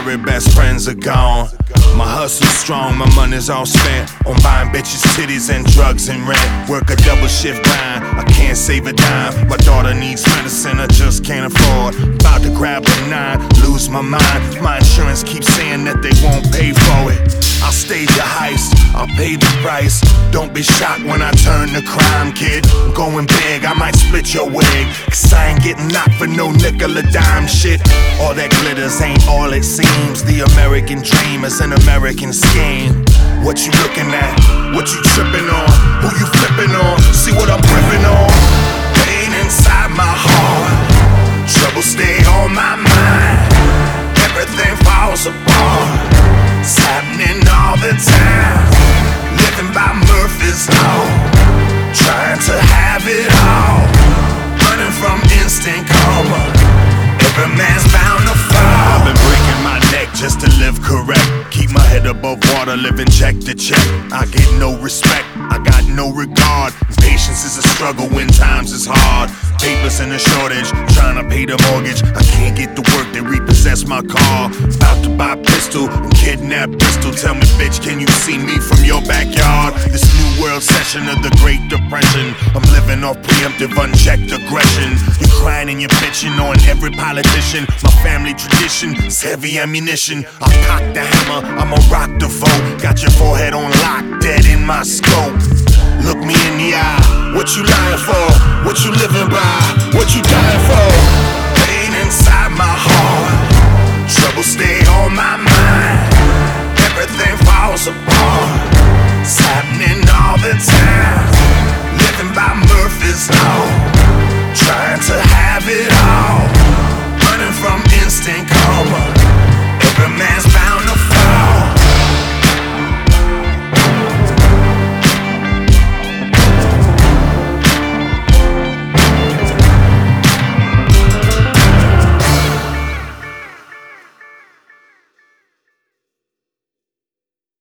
very best friends are gone. My hustle's strong, my money's all spent on buying bitches, titties, and drugs and rent. Work a double shift grind, I can't save a dime. My daughter needs medicine, I just can't afford. About to grab a 9, lose my mind. My insurance keeps saying that they won't pay for it. I'll stage a heist, I'll pay the price. Don't be shocked when I turn to crime, kid. I'm going big, I might split your wig. Cause I ain't getting knocked for no nickel or dime shit. All that glitters ain't all it seems. The American dream is an American scheme. What you looking at? What you tripping on? Who you flipping on? See what I'm gripping on? Pain inside my heart, trouble stay on my mind. Everything falls apart, it's happening all the time. Living by Murphy's Law, trying to have it all. Running from instant karma, every man's bound to fall. I've been breaking my neck just to live correct. Keep my head above water, living check to check. I get no respect, I got no regard. Patience is a struggle when times is hard. Papers in a shortage, trying to pay the mortgage. I can't get to work, they repossess my car. About to buy a pistol and kidnap Bristol. Tell me, bitch, can you see me from your backyard? This new world session of the Great Depression, I'm living off preemptive, unchecked aggression. You're crying and you're bitching on every politician. My family tradition is heavy ammunition. I cock the hammer, I'ma rock the vote. Got your forehead on lock, dead in my scope. Look me in the eye, what you lying for? What you living by? What you dying for? Pain inside my heart, trouble stay on my mind. Everything falls apart, it's happening all the time. Living by Murphy's Law, trying to have it all. Running from instant